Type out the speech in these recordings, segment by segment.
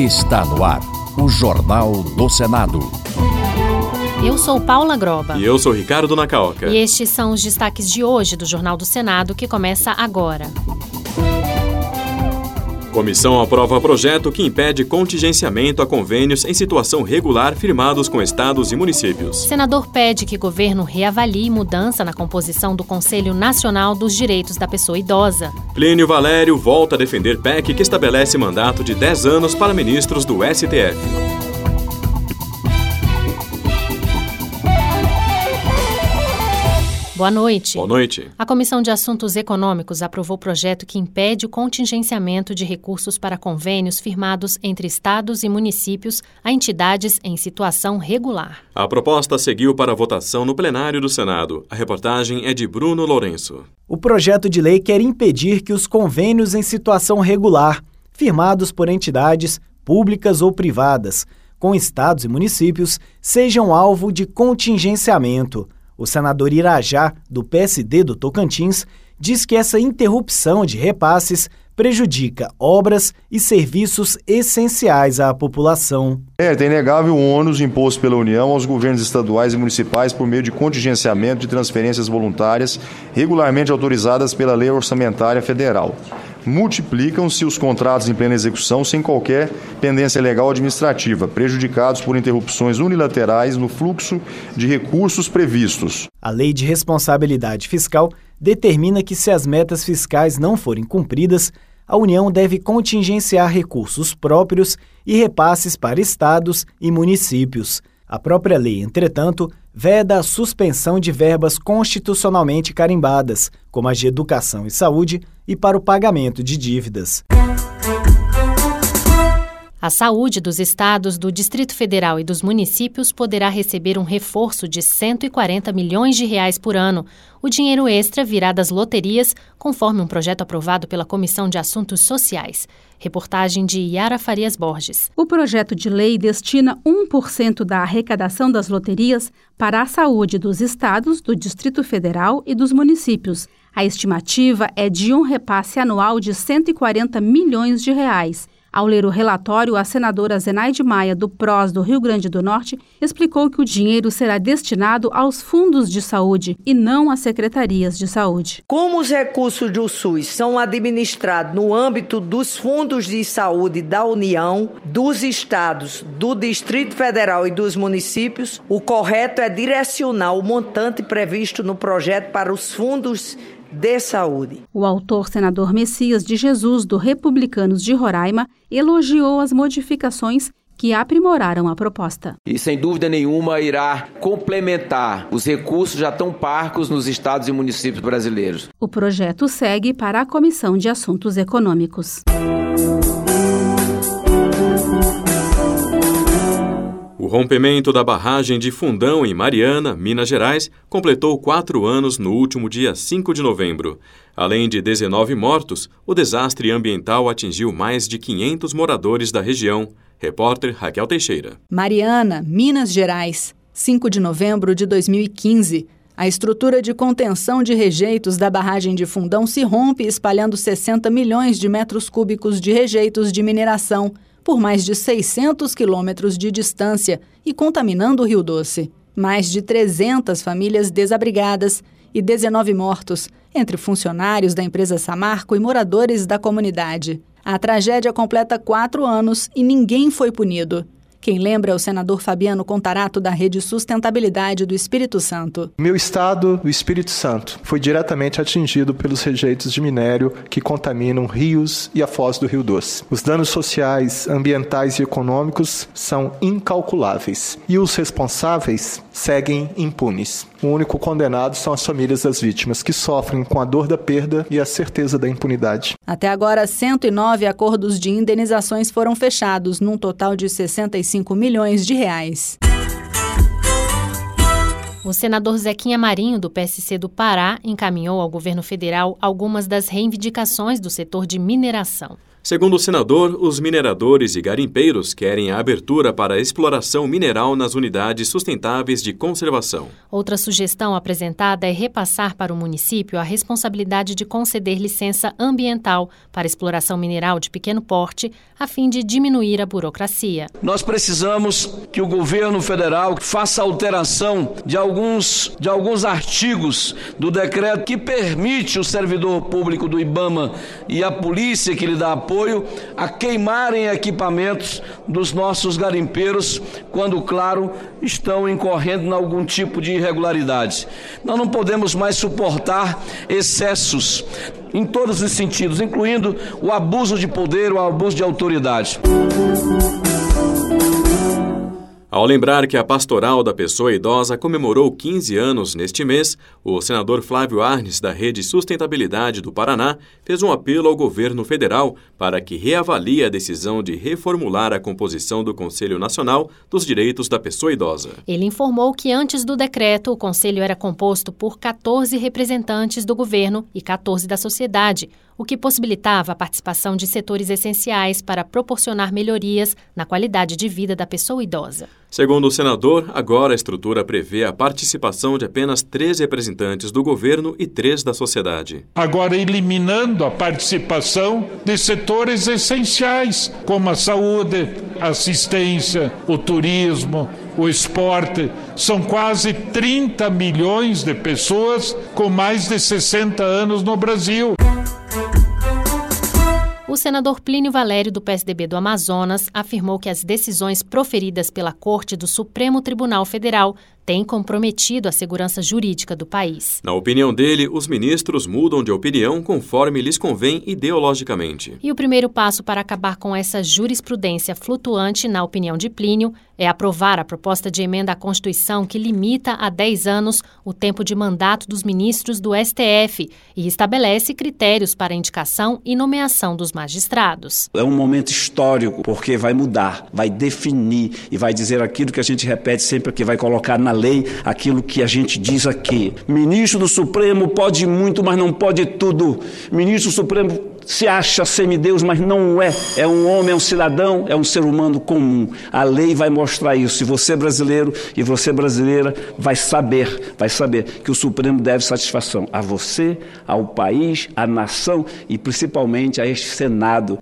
Está no ar o Jornal do Senado. Eu sou Paula Groba. E eu sou Ricardo Nacaoca. E estes são os destaques de hoje do Jornal do Senado, que começa agora. Comissão aprova projeto que impede contingenciamento a convênios em situação regular firmados com estados e municípios. Senador pede que governo reavalie mudança na composição do Conselho Nacional dos Direitos da Pessoa Idosa. Plínio Valério volta a defender PEC que estabelece mandato de 10 anos para ministros do STF. Boa noite. Boa noite. A Comissão de Assuntos Econômicos aprovou projeto que impede o contingenciamento de recursos para convênios firmados entre estados e municípios a entidades em situação regular. A proposta seguiu para votação no plenário do Senado. A reportagem é de Bruno Lourenço. O projeto de lei quer impedir que os convênios em situação regular, firmados por entidades públicas ou privadas, com estados e municípios, sejam alvo de contingenciamento. O senador Irajá, do PSD do Tocantins, diz que essa interrupção de repasses prejudica obras e serviços essenciais à população. É inegável o ônus imposto pela União aos governos estaduais e municipais por meio de contingenciamento de transferências voluntárias regularmente autorizadas pela Lei Orçamentária Federal. Multiplicam-se os contratos em plena execução sem qualquer pendência legal ou administrativa, prejudicados por interrupções unilaterais no fluxo de recursos previstos. A Lei de Responsabilidade Fiscal determina que, se as metas fiscais não forem cumpridas, a União deve contingenciar recursos próprios e repasses para estados e municípios. A própria lei, entretanto, veda a suspensão de verbas constitucionalmente carimbadas, como as de educação e saúde, e para o pagamento de dívidas. A saúde dos estados, do Distrito Federal e dos municípios poderá receber um reforço de R$ 140 milhões por ano. O dinheiro extra virá das loterias, conforme um projeto aprovado pela Comissão de Assuntos Sociais. Reportagem de Yara Farias Borges. O projeto de lei destina 1% da arrecadação das loterias para a saúde dos estados, do Distrito Federal e dos municípios. A estimativa é de um repasse anual de R$ 140 milhões. Ao ler o relatório, a senadora Zenaide Maia, do PROS do Rio Grande do Norte, explicou que o dinheiro será destinado aos fundos de saúde e não às secretarias de saúde. Como os recursos do SUS são administrados no âmbito dos fundos de saúde da União, dos estados, do Distrito Federal e dos municípios, o correto é direcionar o montante previsto no projeto para os fundos de saúde. O autor, senador Messias de Jesus, do Republicanos de Roraima, elogiou as modificações que aprimoraram a proposta. E, sem dúvida nenhuma, irá complementar os recursos já tão parcos nos estados e municípios brasileiros. O projeto segue para a Comissão de Assuntos Econômicos. O rompimento da barragem de Fundão, em Mariana, Minas Gerais, completou 4 anos no último dia 5 de novembro. Além de 19 mortos, o desastre ambiental atingiu mais de 500 moradores da região. Repórter Raquel Teixeira. Mariana, Minas Gerais, 5 de novembro de 2015. A estrutura de contenção de rejeitos da barragem de Fundão se rompe, espalhando 60 milhões de metros cúbicos de rejeitos de mineração por mais de 600 quilômetros de distância e contaminando o Rio Doce. Mais de 300 famílias desabrigadas e 19 mortos, entre funcionários da empresa Samarco e moradores da comunidade. A tragédia completa 4 anos e ninguém foi punido. Quem lembra é o senador Fabiano Contarato, da Rede Sustentabilidade do Espírito Santo. Meu estado, o Espírito Santo, foi diretamente atingido pelos rejeitos de minério que contaminam rios e a foz do Rio Doce. Os danos sociais, ambientais e econômicos são incalculáveis. E os responsáveis seguem impunes. O único condenado são as famílias das vítimas, que sofrem com a dor da perda e a certeza da impunidade. Até agora, 109 acordos de indenizações foram fechados, num total de 65 milhões de reais. O senador Zequinha Marinho, do PSC do Pará, encaminhou ao governo federal algumas das reivindicações do setor de mineração. Segundo o senador, os mineradores e garimpeiros querem a abertura para a exploração mineral nas unidades sustentáveis de conservação. Outra sugestão apresentada é repassar para o município a responsabilidade de conceder licença ambiental para exploração mineral de pequeno porte, a fim de diminuir a burocracia. Nós precisamos que o governo federal faça alteração de alguns artigos do decreto que permite o servidor público do IBAMA e a polícia que lhe dá apoio a queimarem equipamentos dos nossos garimpeiros quando, claro, estão incorrendo em algum tipo de irregularidade. Nós não podemos mais suportar excessos em todos os sentidos, incluindo o abuso de poder, o abuso de autoridade. Ao lembrar que a Pastoral da Pessoa Idosa comemorou 15 anos neste mês, o senador Flávio Arnes, da Rede Sustentabilidade do Paraná, fez um apelo ao governo federal para que reavalie a decisão de reformular a composição do Conselho Nacional dos Direitos da Pessoa Idosa. Ele informou que antes do decreto, o conselho era composto por 14 representantes do governo e 14 da sociedade, o que possibilitava a participação de setores essenciais para proporcionar melhorias na qualidade de vida da pessoa idosa. Segundo o senador, agora a estrutura prevê a participação de apenas 3 representantes do governo e 3 da sociedade. Agora eliminando a participação de setores essenciais, como a saúde, a assistência, o turismo, o esporte. São quase 30 milhões de pessoas com mais de 60 anos no Brasil. O senador Plínio Valério, do PSDB do Amazonas, afirmou que as decisões proferidas pela Corte do Supremo Tribunal Federal têm comprometido a segurança jurídica do país. Na opinião dele, os ministros mudam de opinião conforme lhes convém ideologicamente. E o primeiro passo para acabar com essa jurisprudência flutuante, na opinião de Plínio, é aprovar a proposta de emenda à Constituição que limita a 10 anos o tempo de mandato dos ministros do STF e estabelece critérios para a indicação e nomeação dos magistrados. É um momento histórico, porque vai mudar, vai definir e vai dizer aquilo que a gente repete sempre, que vai colocar na lei aquilo que a gente diz aqui. Ministro do Supremo pode muito, mas não pode tudo. Ministro do Supremo se acha semideus, mas não é. É um homem, é um cidadão, é um ser humano comum. A lei vai mostrar isso. E você brasileiro e você brasileira vai saber que o Supremo deve satisfação a você, ao país, à nação e principalmente a este Senado.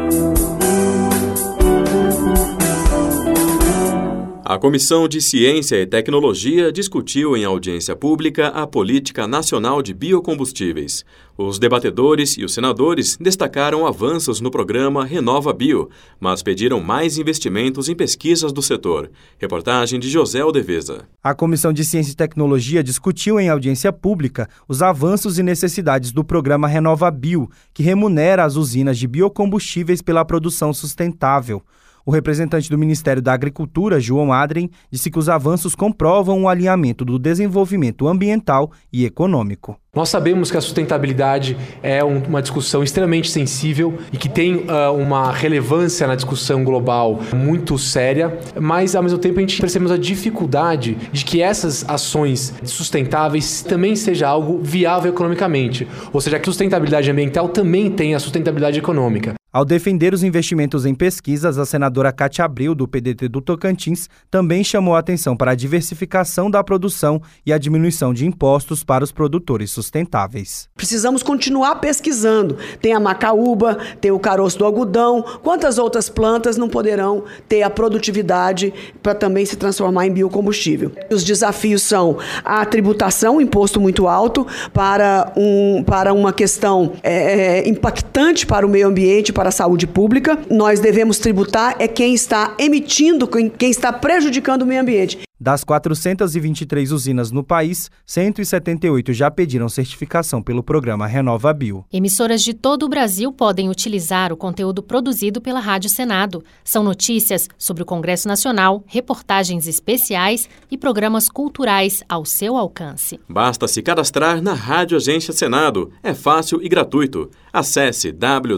A Comissão de Ciência e Tecnologia discutiu em audiência pública a Política Nacional de Biocombustíveis. Os debatedores e os senadores destacaram avanços no programa Renova Bio, mas pediram mais investimentos em pesquisas do setor. Reportagem de José Aldeveza. A Comissão de Ciência e Tecnologia discutiu em audiência pública os avanços e necessidades do programa Renova Bio, que remunera as usinas de biocombustíveis pela produção sustentável. O representante do Ministério da Agricultura, João Adrien, disse que os avanços comprovam o alinhamento do desenvolvimento ambiental e econômico. Nós sabemos que a sustentabilidade é uma discussão extremamente sensível e que tem uma relevância na discussão global muito séria, mas ao mesmo tempo a gente percebemos a dificuldade de que essas ações sustentáveis também seja algo viável economicamente, ou seja, que a sustentabilidade ambiental também tem a sustentabilidade econômica. Ao defender os investimentos em pesquisas, a senadora Cátia Abreu, do PDT do Tocantins, também chamou a atenção para a diversificação da produção e a diminuição de impostos para os produtores sustentáveis. Precisamos continuar pesquisando. Tem a macaúba, tem o caroço do algodão. Quantas outras plantas não poderão ter a produtividade para também se transformar em biocombustível? Os desafios são a tributação, um imposto muito alto, para uma questão impactante para o meio ambiente, para a saúde pública. Nós devemos tributar quem está emitindo, quem está prejudicando o meio ambiente. Das 423 usinas no país, 178 já pediram certificação pelo programa Renova Bio. Emissoras de todo o Brasil podem utilizar o conteúdo produzido pela Rádio Senado. São notícias sobre o Congresso Nacional, reportagens especiais e programas culturais ao seu alcance. Basta se cadastrar na Rádio Agência Senado. É fácil e gratuito. Acesse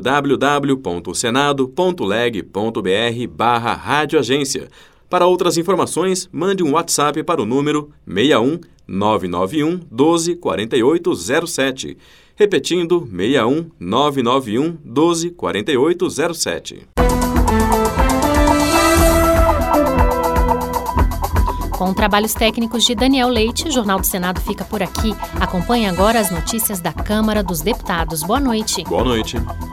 www.senado.leg.br/radioagência. Para outras informações, mande um WhatsApp para o número 61 991 12 4807. Repetindo, 61 991 12 4807. Com trabalhos técnicos de Daniel Leite, o Jornal do Senado fica por aqui. Acompanhe agora as notícias da Câmara dos Deputados. Boa noite. Boa noite.